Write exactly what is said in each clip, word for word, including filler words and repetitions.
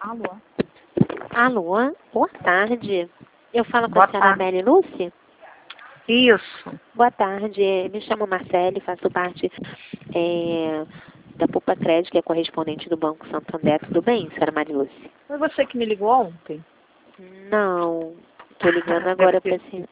Alô? Alô, boa tarde. Eu falo com Boa a senhora tarde. Amélia Lúcia? Isso. Boa tarde, me chamo Marcele, faço parte é, da Poupa Crédito, que é correspondente do Banco Santander. Tudo bem, senhora Marilúcia? Foi você que me ligou ontem? Não, estou ligando Deve agora ter para si.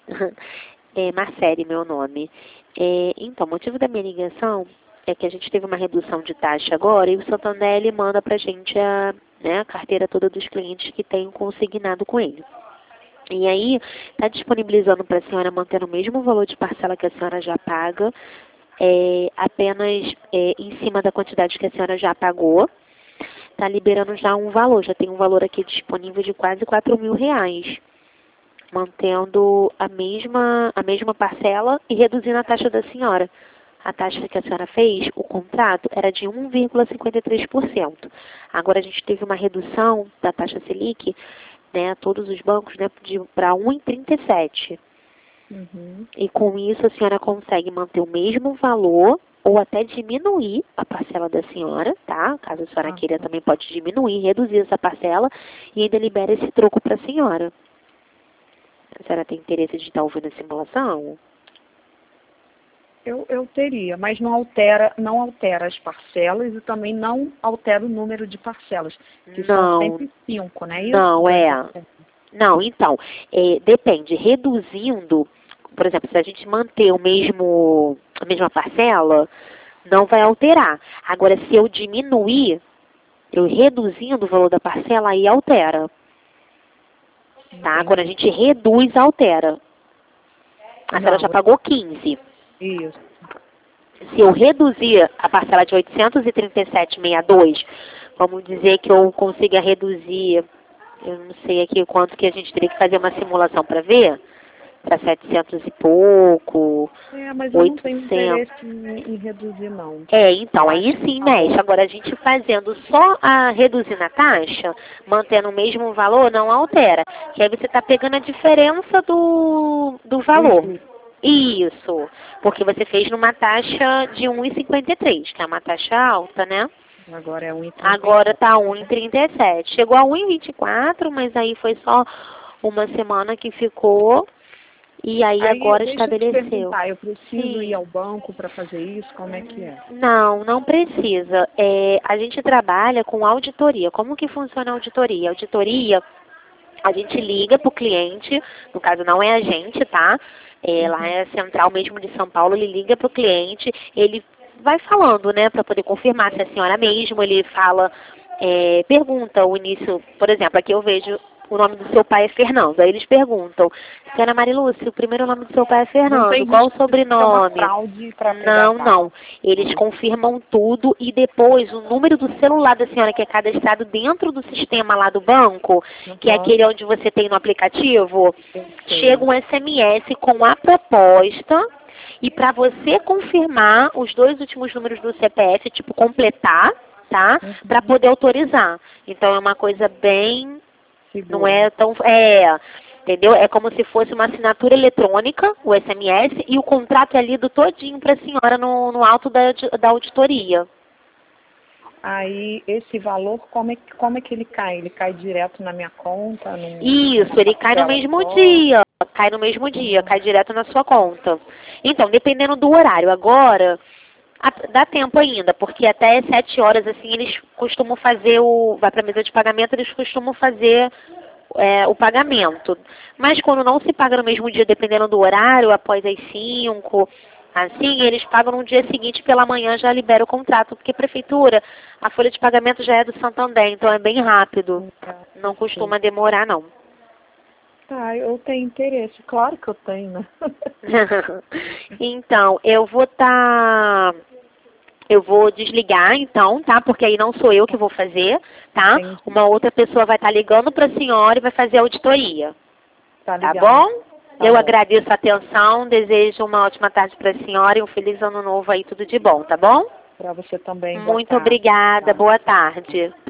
É Marcele, meu nome. É, então, o motivo da minha ligação é que a gente teve uma redução de taxa agora e o Santander ele manda para a gente a, né, a carteira toda dos clientes que tem consignado com ele. E aí, está disponibilizando para a senhora manter o mesmo valor de parcela que a senhora já paga, é, apenas é, em cima da quantidade que a senhora já pagou. Está liberando já um valor, já tem um valor aqui disponível de quase quatro mil reais, mantendo a mesma, a mesma parcela e reduzindo a taxa da senhora. A taxa que a senhora fez, o contrato, era de um vírgula cinquenta e três por cento. Agora a gente teve uma redução da taxa Selic, né, todos os bancos, né, para um vírgula trinta e sete. Uhum. E com isso a senhora consegue manter o mesmo valor ou até diminuir a parcela da senhora, tá? Caso a senhora Ah, queira, também pode diminuir, reduzir essa parcela e ainda libera esse troco para a senhora. A senhora tem interesse de estar ouvindo a simulação? eu, eu teria, mas não altera, não altera as parcelas e também não altera o número de parcelas, que são Não, sempre cinco, né? Isso? não, Das- é. das- Não, então, é, depende. Reduzindo, por exemplo, se a gente manter o mesmo, a mesma parcela, não vai alterar. Agora, se eu diminuir, eu reduzindo o valor da parcela, aí altera. Tá? Quando a Entendi. gente reduz, altera. A senhora já Não, pagou quinze. isso. Se eu reduzir a parcela de oitocentos e trinta e sete vírgula sessenta e dois, vamos dizer que eu consiga reduzir, eu não sei aqui quanto que a gente teria que fazer uma simulação para ver, para setecentos e pouco, É, mas eu não tenho oitocentos. interesse em, em reduzir, não. É, então, Eu aí acho que sim tá bom. mexe. Agora, a gente fazendo só a reduzindo a taxa, mantendo o mesmo valor, não altera. Que aí você está pegando a diferença do, do valor. Uhum. Isso, porque você fez numa taxa de um vírgula cinquenta e três, que é uma taxa alta, né? Agora é um e trinta e Agora sete. está um vírgula trinta e sete. Chegou a um vírgula vinte e quatro, mas aí foi só uma semana que ficou e aí Aí, agora deixa eu te estabeleceu. perguntar, eu preciso ir Sim. ao banco para fazer isso? Como é que é? Não, não precisa. É, a gente trabalha com auditoria. Como que funciona a auditoria? A auditoria, a gente liga para o cliente, no caso não é a gente, tá? É, lá é a central mesmo de São Paulo, ele liga para o cliente, ele vai falando, né, para poder confirmar se é a senhora mesmo, ele fala, é, pergunta o início, por exemplo, aqui eu vejo o nome do seu pai é Fernando, aí eles perguntam, senhora Marilúcia, o primeiro nome do seu pai é Não Fernando, tem qual o risco de ser uma sobrenome? fraude para pegar Não, dados. não. Eles confirmam tudo e depois o número do celular da senhora que é cadastrado dentro do sistema lá do banco, que é Uhum. aquele onde você tem no aplicativo, Eu chega sei. um S M S com a proposta e para você confirmar os dois últimos números do C P F, tipo completar, tá? Para Uhum. poder autorizar. Então é uma coisa bem, não Segura. é tão, é, entendeu? É como se fosse uma assinatura eletrônica, o S M S, e o contrato é lido todinho para a senhora no, no alto da, da auditoria. Aí, esse valor, como é, que- como é que ele cai? Ele cai direto na minha conta, num- numa Isso, ele cai no parcela mesmo só? dia, cai no mesmo dia, Uhum. cai direto na sua conta. Então, dependendo do horário, agora a- dá tempo ainda, porque até sete horas, assim, eles costumam fazer o, vai para a mesa de pagamento, eles costumam fazer é, o pagamento. Mas quando não se paga no mesmo dia, dependendo do horário, após as cinco, assim, eles pagam no dia seguinte pela manhã, já libera o contrato, porque a prefeitura, a folha de pagamento já é do Santander, então é bem rápido. Não Sim. costuma demorar, não. Tá, eu tenho interesse. Claro que eu tenho, né? Então, eu vou estar... Eu vou desligar, então, tá? Porque aí não sou eu que vou fazer, tá? Entendi. Uma outra pessoa vai estar ligando para a senhora e vai fazer a auditoria. Tá Tá ligado. bom? Tá Eu bom. agradeço a atenção, desejo uma ótima tarde para a senhora e um feliz ano novo aí, tudo de bom, tá bom? Para você também. Boa Muito tarde. obrigada, Tá. boa tarde.